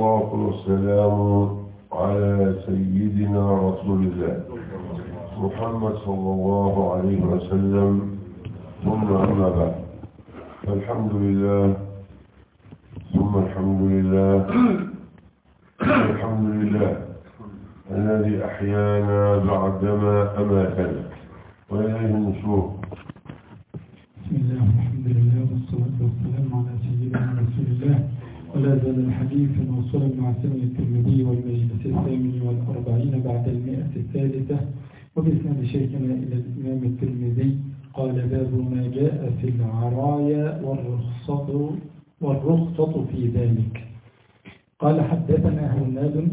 والصلاة والسلام على سيدنا رسول الله محمد صلى الله عليه وسلم، ثم أما بعد. الحمد لله ثم الحمد لله الحمد لله الذي أحيانا بعدما أماتنا وإليه النشور. بسم الله والحمد لله والصلاة والسلام على سيدنا رسول الله. ولا زال الحديث موصولا مع سنة الترمذي والمجلس الثامن والأربعين بعد 100 وبإسناد شيخنا إلى الإمام الترمذي قال: باب ما جاء في العرايا والرخصة في ذلك. قال: حدثنا هناد.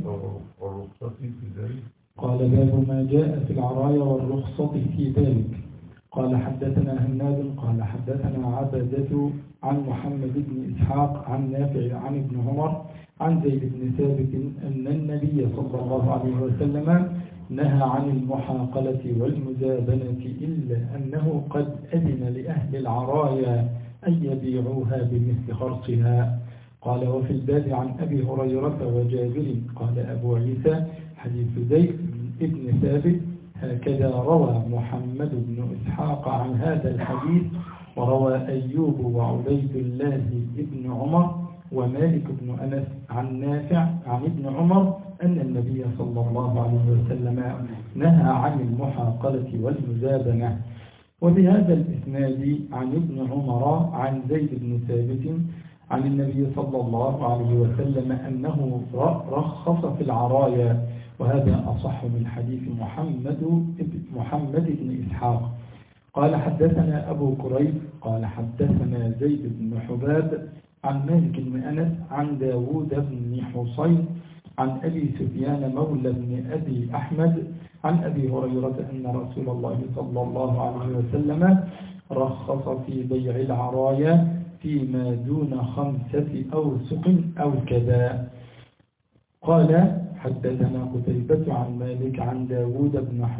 قال: باب ما جاء في العرايا والرخصة في ذلك. قال: حدثنا هناد قال: حدثنا عبدة عن محمد بن إسحاق عن نافع عن ابن عمر عن زيد بن ثابت أن النبي صلى الله عليه وسلم نهى عن المحاقلة والمزابنة إلا أنه قد أذن لأهل العرايا أن يبيعوها بمثل خرصها. قال: وفي الباب عن أبي هريرة وجابر. قال أبو عيسى: حديث زيد بن ثابت هكذا روى محمد بن إسحاق عن هذا الحديث، وروى أيوب وعبيد الله بن عمر ومالك بن أنس عن نافع عن ابن عمر أن النبي صلى الله عليه وسلم نهى عن المحاقلة والمزابنة. وبهذا الإسناد عن ابن عمر عن زيد بن ثابت عن النبي صلى الله عليه وسلم أنه رخص في العرايا، وهذا أصح من حديث محمد بن إسحاق. قال: حدثنا أبو كريب قال: حدثنا زيد بن حباب عن مالك بن أنس عن داود بن حصين عن أبي سفيان مولى بن أبي أحمد عن أبي هريرة أن رسول الله صلى الله عليه وسلم رخص في بيع العرايا فيما دون 5 أوسق أو كذا. قال: حدثنا قتيبة عن مالك عن داود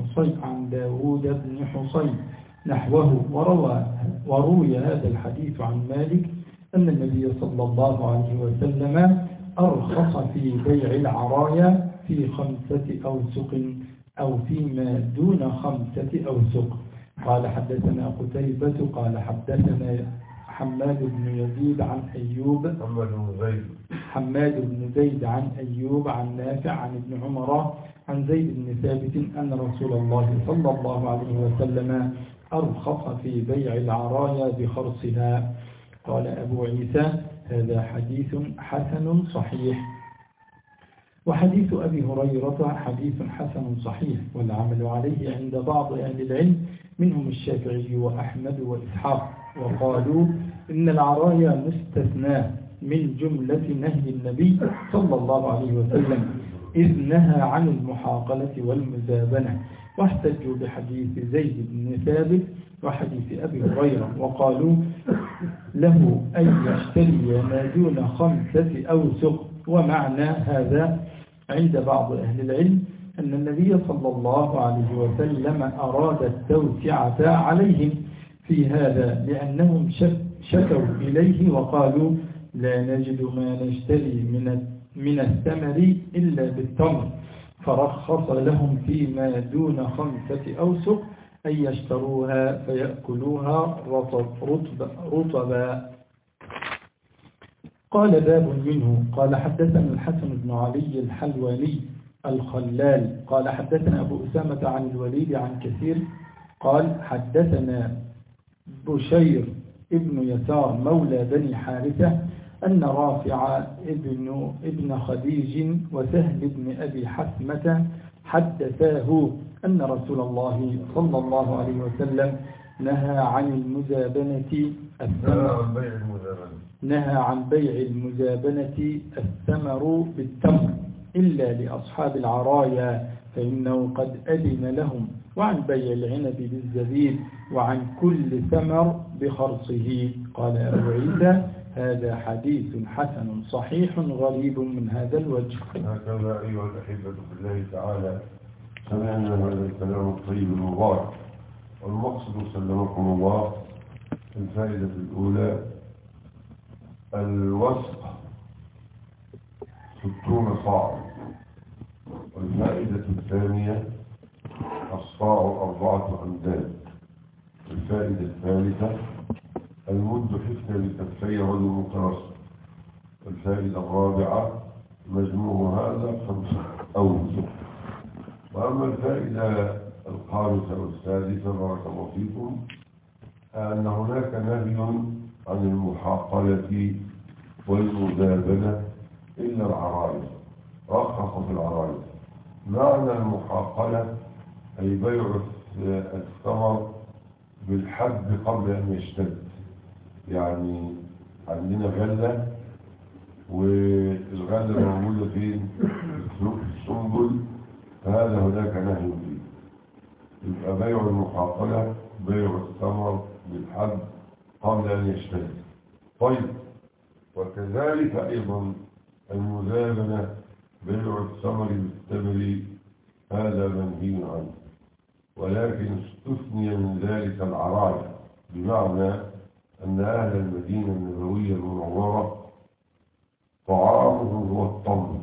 بن حصين نحوه، وروي هذا الحديث عن مالك أن النبي صلى الله عليه وسلم أرخص في بيع العرايا في 5 أوسق أو فيما دون 5 أوسق. قال: حدثنا قتيبة قال: حدثنا حماد بن زيد عن أيوب عن نافع عن ابن عمر عن زيد بن ثابت أن رسول الله صلى الله عليه وسلم أرخص في بيع العرايا بخرصها. قال أبو عيسى: هذا حديث حسن صحيح. وحديث أبي هريرة حديث حسن صحيح، والعمل عليه عند بعض أهل العلم منهم الشافعي وأحمد وإسحاق، وقالوا إن العرايا مستثنى من جملة نهي النبي صلى الله عليه وسلم، إذ نهى عن المحاقلة والمزابنة، واحتجوا بحديث زيد بن ثابت وحديث أبي هريرة، وقالوا له أن يشتري ما دون 5 أوسق. ومعنى هذا عند بعض أهل العلم أن النبي صلى الله عليه وسلم أراد التوسعة عليهم في هذا، لأنهم شكوا إليه وقالوا: لا نجد ما نشتري من الثمر إلا بالتمر، فرخص لهم فيما دون 5 أوسق أن يشتروها فيأكلوها رطبا. قال: باب منه. قال: حدثنا الحسن بن علي الحلواني الخلال قال: حدثنا أبو أسامة عن الوليد عن كثير قال: حدثنا بشير ابن يسار مولى بني حارثة أن رافع ابن خديج وسهل بن أبي حثمة حدثاه أن رسول الله صلى الله عليه وسلم نهى عن بيع المزابنة الثمر بالتمر إلا لأصحاب العرايا فإنه قد أذن لهم، وعن بيع العنب بالزبيب، وعن كل ثمر بخرصه. قال أبو عيسى: هذا حديث حسن صحيح غريب من هذا الوجه. هكذا أيها الأحبة في الله تعالى سمعنا هذا الكلام الطيب المبارك، والمقصد سلمكم الله الفائدة الأولى الوثق 60 صاعا. والفائدة الثانية الصاع 4 أمداد. الفائدة الثالثة المد حفنة بكفي رجل مترصد. الفائدة الرابعة مجموع هذا 5 أوسق. وأما الفائدة الخامسة والسادسة بارك الله فيكم أن هناك نهي عن المحاقلة والمدابنة إلا العرائس، رخص في العرائس. معنى المحاقلة أي بيع الثمر بالحب قبل أن يشتد. يعني عندنا غلة والغلة موجودة فين؟ في السنبل، فهذا هناك نهي فيه. يبقى بيع المحاقلة بيع الثمر بالحب قبل أن يشتد. طيب، وكذلك أيضا المدابنة بيع الثمر بالتمر، هذا منهي عنه، ولكن استثني من ذلك العرايا، بمعنى أن أهل المدينة النبوية المنورة طعامهم هو التمر،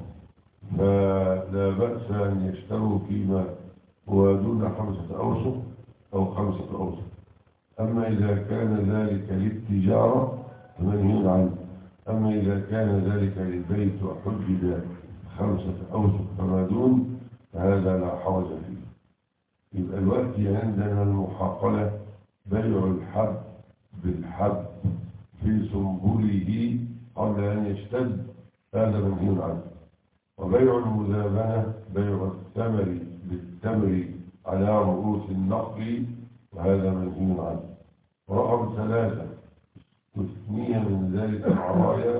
فلا بأس أن يشتروا فيما هو دون 5 أوسق أو 5 أوسق. أما إذا كان ذلك للتجارة فمنهي عنه. أما إذا كان ذلك للبيت وحدد 5 أوسق فما دون فهذا لا حرج فيه. يبقى الوقت عندنا المحاقلة بيع الحب بالحب في سنبله قبل أن يشتد، هذا منهي عنه. وبيع المدابنة بيع الثمر بالتمر على رؤوس النقل، وهذا منهي عنه. ورقم 3 تثنية من ذلك العرايا،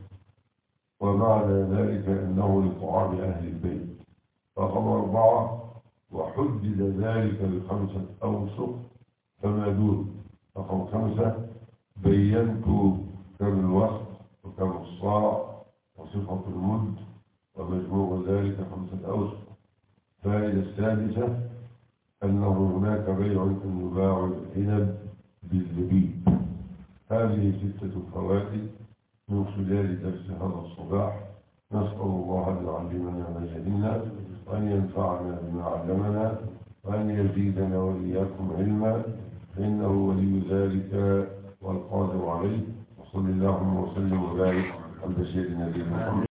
ومعنى ذلك أنه لطعام أهل البيت. رقم 4 وحدد ذلك ب5 أوسق فما دون. رقم 5 بينت كم الوسط وكم الصاع وصفة المد ومجموع ذلك 5 أوسق. الفائدة السادسة أنه هناك بيع أن يباع العنب بالزبيب. هذه 6 فوائد من خلال درس هذا الصباح. نسأل الله أن يعلمنا ما جهلنا، وأن ينفعنا بما علمنا، وأن يزيدنا وإياكم علما، فإنه ولي ذلك والقادر عليه. وصل اللهم وسلم وبارك على البشير النبي محمد.